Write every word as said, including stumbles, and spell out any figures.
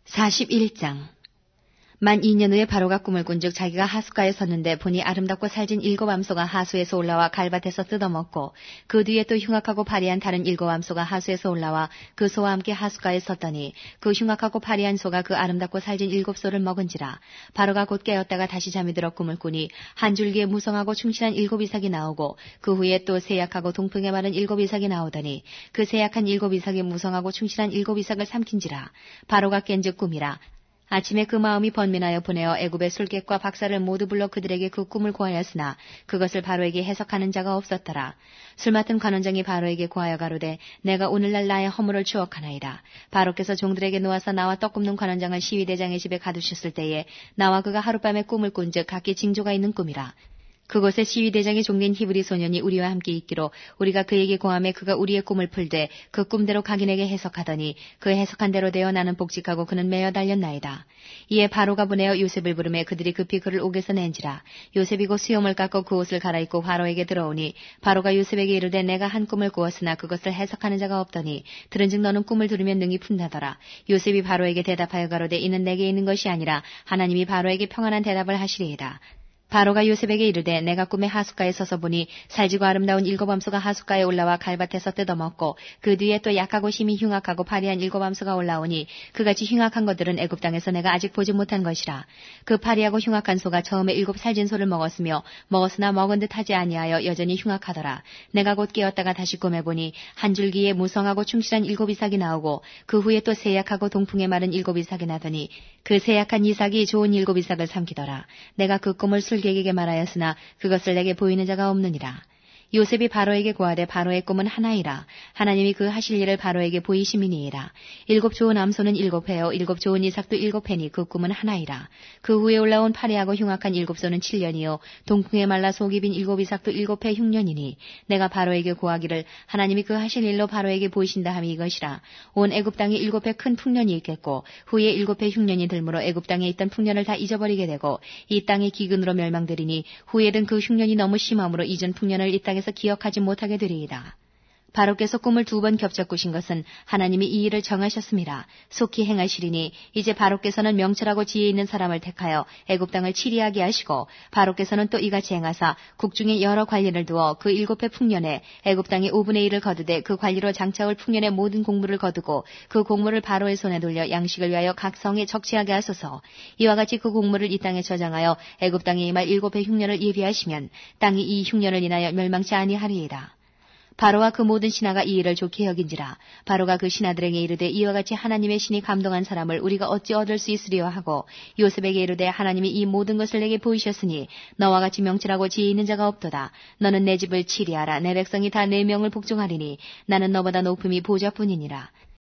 사십일 장. 만 이 년 후에 바로가 꿈을 꾼즉 자기가 하숫가에 섰는데 보니 아름답고 살진 일곱 암소가 하수에서 올라와 갈밭에서 뜯어먹고 그 뒤에 또 흉악하고 파리한 다른 일곱 암소가 하수에서 올라와 그 소와 함께 하숫가에 섰더니 그 흉악하고 파리한 소가 그 아름답고 살진 일곱 소를 먹은지라. 바로가 곧 깨었다가 다시 잠이 들어 꿈을 꾸니 한 줄기에 무성하고 충실한 일곱 이삭이 나오고 그 후에 또 세약하고 동풍에 마른 일곱 이삭이 나오더니 그 세약한 일곱 이삭이 무성하고 충실한 일곱 이삭을 삼킨지라. 바로가 깬즉 꿈이라. 아침에 그 마음이 번민하여 보내어 애굽의 술객과 박사를 모두 불러 그들에게 그 꿈을 고하였으나 그것을 바로에게 해석하는 자가 없었더라. 술 맡은 관원장이 바로에게 고하여 가로되 내가 오늘날 나의 허물을 추억하나이다. 바로께서 종들에게 놓아서 나와 떡 굽는 관원장을 시위대장의 집에 가두셨을 때에 나와 그가 하룻밤에 꿈을 꾼즉 각기 징조가 있는 꿈이라. 그곳에 시위대장의 종된 히브리 소년이 우리와 함께 있기로 우리가 그에게 고함에 그가 우리의 꿈을 풀되 그 꿈대로 각인에게 해석하더니 그 해석한 대로 되어 나는 복직하고 그는 매어 달렸나이다. 이에 바로가 보내어 요셉을 부르매 그들이 급히 그를 옥에서 낸지라. 요셉이 곧 수염을 깎고 그 옷을 갈아입고 바로에게 들어오니 바로가 요셉에게 이르되 내가 한 꿈을 꾸었으나 그것을 해석하는 자가 없더니 들은즉 너는 꿈을 들으면 능히 푼다더라. 요셉이 바로에게 대답하여 가로되 이는 내게 있는 것이 아니라 하나님이 바로에게 평안한 대답을 하시리이다. 바로가 요셉에게 이르되 내가 꿈에 하숫가에 서서 보니 살지고 아름다운 일곱 암소가 하숫가에 올라와 갈밭에서 뜯어먹고 그 뒤에 또 약하고 심히 흉악하고 파리한 일곱 암소가 올라오니 그같이 흉악한 것들은 애굽 땅에서 내가 아직 보지 못한 것이라. 그 파리하고 흉악한 소가 처음에 일곱 살진 소를 먹었으며 먹었으나 먹은 듯 하지 아니하여 여전히 흉악하더라. 내가 곧 깨었다가 다시 꿈에 보니 한 줄기에 무성하고 충실한 일곱 이삭이 나오고 그 후에 또 세약하고 동풍에 마른 일곱 이삭이 나더니 그 세약한 이삭이 좋은 일곱 이삭을 삼키더라. 내가 그 꿈을 술객에게 말하였으나 그것을 내게 보이는 자가 없느니라. 요셉이 바로에게 고하되 바로의 꿈은 하나이라. 하나님이 그 하실 일을 바로에게 보이심이니이라. 일곱 좋은 암소는 일곱 회요 일곱 좋은 이삭도 일곱 회니 그 꿈은 하나이라. 그 후에 올라온 파리하고 흉악한 일곱 소는 칠 년이요 동풍에 말라 속이 빈 일곱 이삭도 일곱 회 흉년이니 내가 바로에게 고하기를 하나님이 그 하실 일로 바로에게 보이신다 함이 이것이라. 온 애굽 땅에 일곱 회 큰 풍년이 있겠고 후에 일곱 회 흉년이 들므로 애굽 땅에 있던 풍년을 다 잊어버리게 되고 이 땅의 기근으로 멸망되리니 후에는 그 흉년이 너무 심함으로 이전 풍년을 이 땅에 에서 기억하지 못하게 되리이다. 바로께서 꿈을 두 번 겹쳐 꾸신 것은 하나님이 이 일을 정하셨음이라. 속히 행하시리니 이제 바로께서는 명철하고 지혜 있는 사람을 택하여 애굽 땅을 치리하게 하시고 바로께서는 또 이같이 행하사 국중에 여러 관리를 두어 그 일곱 해 풍년에 애굽 땅의 오분의 일을 거두되 그 관리로 장차올 풍년의 모든 공물을 거두고 그 공물을 바로의 손에 돌려 양식을 위하여 각 성에 적치하게 하소서. 이와 같이 그 공물을 이 땅에 저장하여 애굽 땅에 임할 일곱 해 흉년을 예비하시면 땅이 이 흉년을 인하여 멸망치 아니하리이다. 바로와 그 모든 신하가 이 일을 좋게 여긴지라. 바로가 그 신하들에게 이르되 이와 같이 하나님의 신이 감동한 사람을 우리가 어찌 얻을 수 있으리요 하고 요셉에게 이르되 하나님이 이 모든 것을 내게 보이셨으니 너와 같이 명철하고 지혜 있는 자가 없도다. 너는 내 집을 치리하라. 내 백성이 다 내 명을 복종하리니 나는 너보다 높음이 보좌뿐이니라.